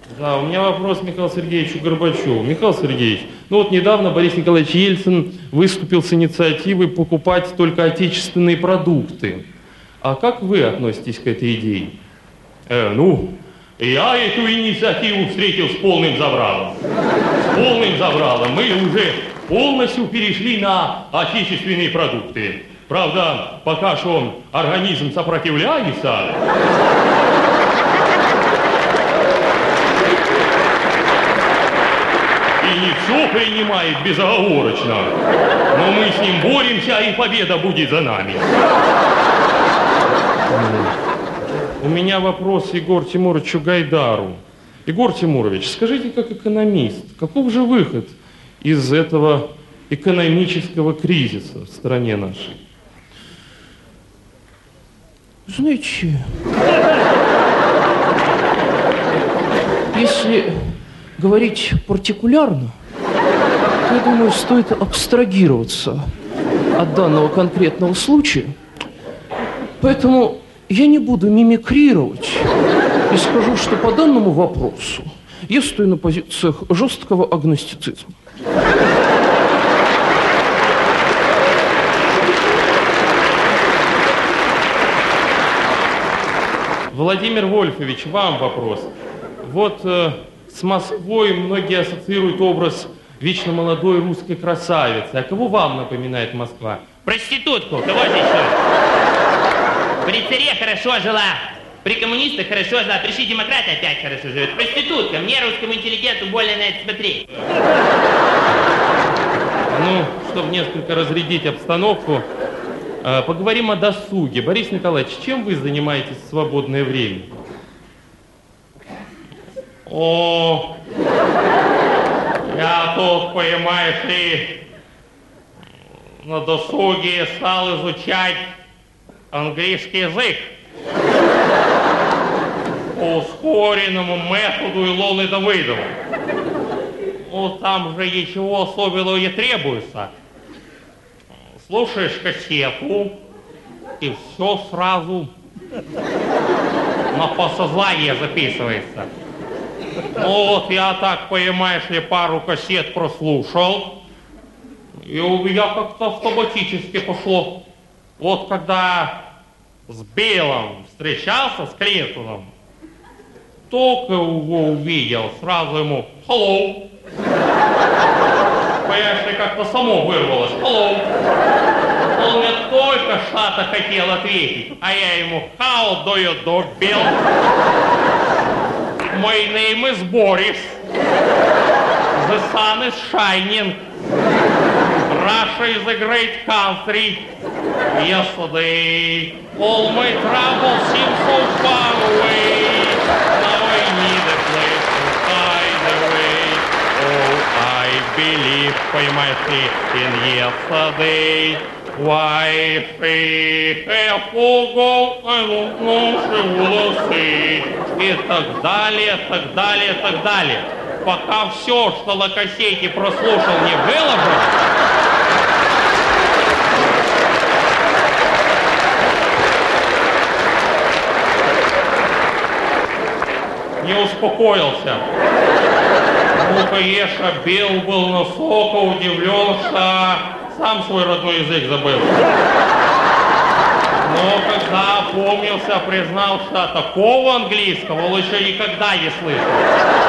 Да, у меня вопрос к Михаилу Сергеевичу Горбачеву. Михаил Сергеевич, ну вот недавно Борис Николаевич Ельцин выступил с инициативой покупать только отечественные продукты. А как вы относитесь к этой идее? Я эту инициативу встретил с полным забралом. С полным забралом. Мы уже полностью перешли на отечественные продукты. Правда, пока что организм сопротивляется. И не все принимает безоговорочно. Но мы с ним боремся, и победа будет за нами. У меня вопрос Егору Тимуровичу Гайдару. Егор Тимурович, скажите, как экономист, каков же выход из этого экономического кризиса в стране нашей? Знаете, если говорить партикулярно, то, я думаю, стоит абстрагироваться от данного конкретного случая. Поэтому я не буду мимикрировать и скажу, что по данному вопросу я стою на позициях жесткого агностицизма. Владимир Вольфович, вам вопрос. Вот с Москвой многие ассоциируют образ вечно молодой русской красавицы. А кого вам напоминает Москва? Проститутку, кого же еще? При царе хорошо жила, при коммунистах хорошо жила, пришли демократы опять хорошо живет. Проститутка, мне, русскому интеллигенту, больно на это смотреть. Ну, чтобы несколько разрядить обстановку, поговорим о досуге. Борис Николаевич, чем вы занимаетесь в свободное время? Я тут, понимаешь ли, на досуге стал изучать английский язык. По ускоренному методу Илоны Давыдовой. Ну, там же ничего особенного не требуется. Слушаешь кассету, и все сразу на подсознание записывается. Ну вот я так, понимаешь ли, пару кассет прослушал, и у меня как-то автоматически пошло. Вот когда с Биллом встречался, с Клинтоном, только его увидел, сразу ему «Hello». Понимаешь, ли, как-то само вырвалось «Hello». Он мне только что-то хотел ответить, а я ему «How do you do, Bill?» My name is Boris. The sun is shining. Russia is a great country. Yesterday, all my troubles seem so far away. Now I need a place to hide away. Oh, I believe, понимаешь ли, in yesterday. Why she have to go, I don't know, she will see. И так далее, так далее, так далее. Пока все, что на кассете прослушал, не выложил, не успокоился. Ну, конечно, Билл был настолько удивлен, что сам свой родной язык забыл. Но когда опомнился, признал, что такого английского он еще никогда не слышал.